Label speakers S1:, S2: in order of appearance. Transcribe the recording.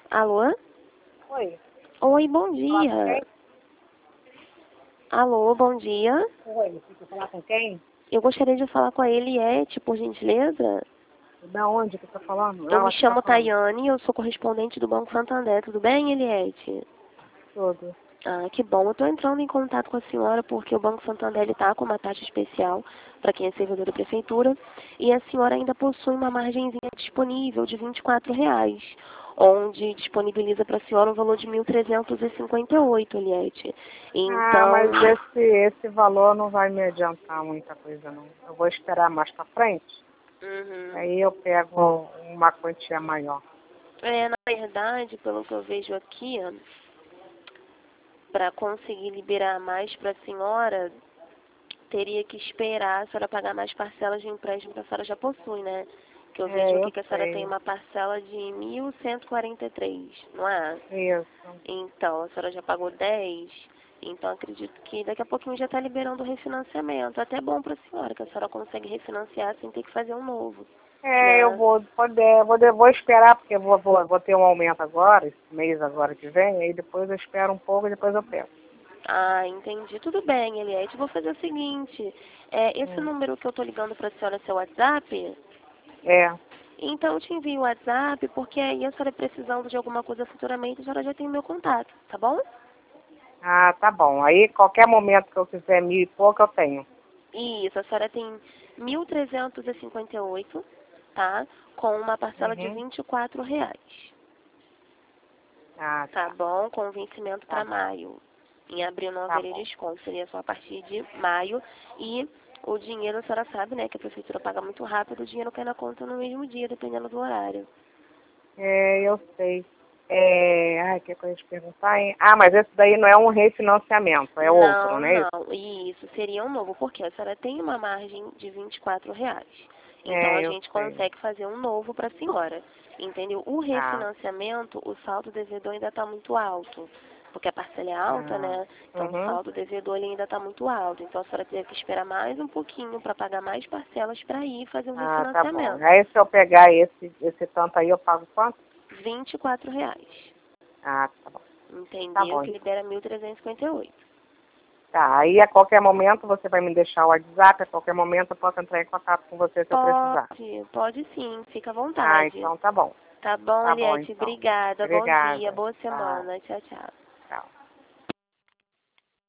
S1: Alô?
S2: Oi.
S1: Oi, bom
S2: Falar com
S1: dia.
S2: quem?
S1: Alô, bom dia.
S2: Oi, você quer falar com quem?
S1: Eu gostaria de falar com a Eliette, por gentileza.
S2: Da onde que tá falando?
S1: Eu me
S2: Ela que tá
S1: chamo
S2: falando.
S1: Tayane, eu sou correspondente do Banco Santander. Tudo bem, Eliette?
S2: Tudo.
S1: Ah, que bom. Eu estou entrando em contato com a senhora porque o Banco Santander está com uma taxa especial para quem é servidor da prefeitura e a senhora ainda possui uma margenzinha disponível de R$ 24, onde disponibiliza para a senhora um valor de 1.358, Eliette.
S2: Ah, mas
S1: Então,
S2: esse valor não vai me adiantar muita coisa, não. Eu vou esperar mais pra frente.
S1: uhum.
S2: Aí eu pego uma quantia maior.
S1: Na verdade, pelo que eu vejo aqui, para conseguir liberar mais para a senhora, teria que esperar a senhora pagar mais parcelas de empréstimo que a senhora já possui, né? Que eu vejo aqui
S2: Eu
S1: que a senhora tem
S2: sei.
S1: uma parcela de 1.143, não é?
S2: Isso.
S1: Então, a senhora já pagou 10, então acredito que daqui a pouquinho já está liberando o refinanciamento. Até bom para a senhora, que a senhora consegue refinanciar sem ter que fazer um novo,
S2: Eu
S1: né?
S2: vou poder, vou esperar, porque vou ter um aumento agora, esse mês agora que vem, aí depois eu espero um pouco e depois eu pego.
S1: Ah, entendi. Tudo bem, Eliette. Vou fazer o seguinte. Esse
S2: Hum.
S1: número que eu tô ligando para a senhora é seu WhatsApp?
S2: É.
S1: Então eu te envio o WhatsApp, porque aí a senhora precisando de alguma coisa futuramente, a senhora já tem o meu contato, tá bom?
S2: Ah, tá bom. Aí qualquer momento que eu quiser 1.000 e pouco eu tenho.
S1: Isso, a senhora tem 1.358, tá? Com uma parcela de
S2: Uhum.
S1: R$ 24,
S2: Ah,
S1: tá
S2: tá.
S1: bom? Com vencimento
S2: Tá
S1: para
S2: bom.
S1: maio. Em abril não
S2: Tá
S1: haveria
S2: bom.
S1: desconto, seria só a partir de maio. E o dinheiro, a senhora sabe, né, que a prefeitura paga muito rápido, o dinheiro cai na conta no mesmo dia, dependendo do horário.
S2: Eu sei. Ai, que coisa de perguntar, hein? Ah, mas esse daí não é um refinanciamento, é outro,
S1: Não,
S2: não é isso?
S1: não. Isso seria um novo, porque a senhora tem uma margem de R$ 24. Então a
S2: Eu
S1: gente
S2: sei.
S1: consegue fazer um novo para a senhora. Entendeu? O
S2: Tá.
S1: refinanciamento, o saldo devedor ainda está muito alto. Porque a parcela é alta,
S2: Ah,
S1: né? Então o
S2: uhum.
S1: saldo devedor ele ainda está muito alto. Então a senhora teria que esperar mais um pouquinho para pagar mais parcelas para ir fazer um
S2: Ah, tá bom.
S1: refinanciamento.
S2: Aí se eu pegar esse tanto aí, eu pago quanto?
S1: R$ 24.
S2: Ah, tá bom. Tá
S1: Entendeu?
S2: bom,
S1: Que
S2: então.
S1: libera 1.358.
S2: Tá, aí a qualquer momento você vai me deixar o WhatsApp, a qualquer momento eu posso entrar em contato com você se eu precisar.
S1: Pode sim, fica à
S2: Ah,
S1: vontade.
S2: então tá bom.
S1: Tá bom,
S2: Tá bom,
S1: Eliette?
S2: então.
S1: Obrigada. Bom dia,
S2: Obrigada.
S1: boa
S2: Tá.
S1: semana. Tchau, tchau.